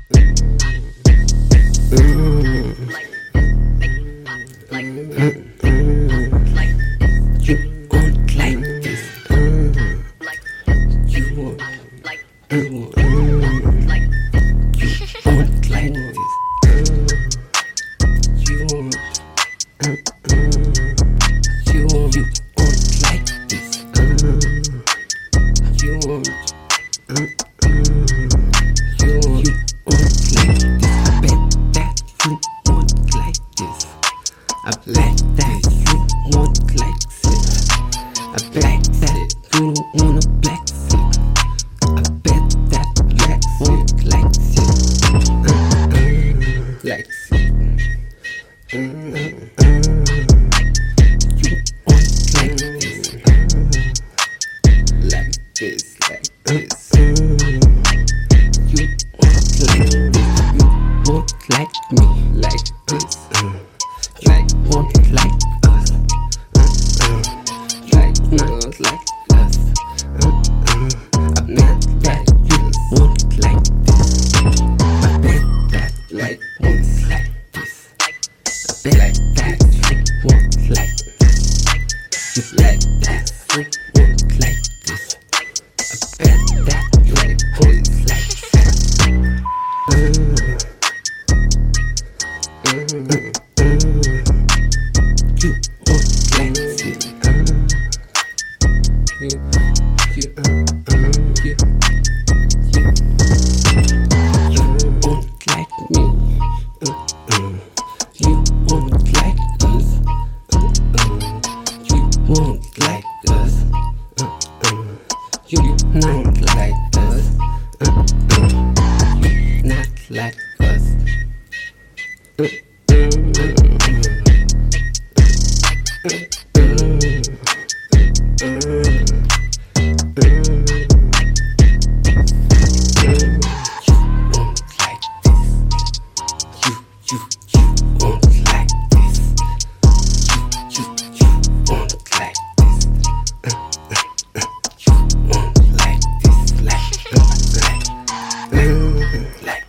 I like that you want like this. I like that you don't wanna black it. I bet that you want like this. Like it. You want like this. Like this, like this. You want like this. You want like me, like this. Like want like us, like not like us. I bet that you want like this. I bet that like wants like this. I bet that you want like this. You like that you want like this. I bet that you like wants like that. You want like this. You want like me. You want like us. You want like us. You not like us. You not like us. Like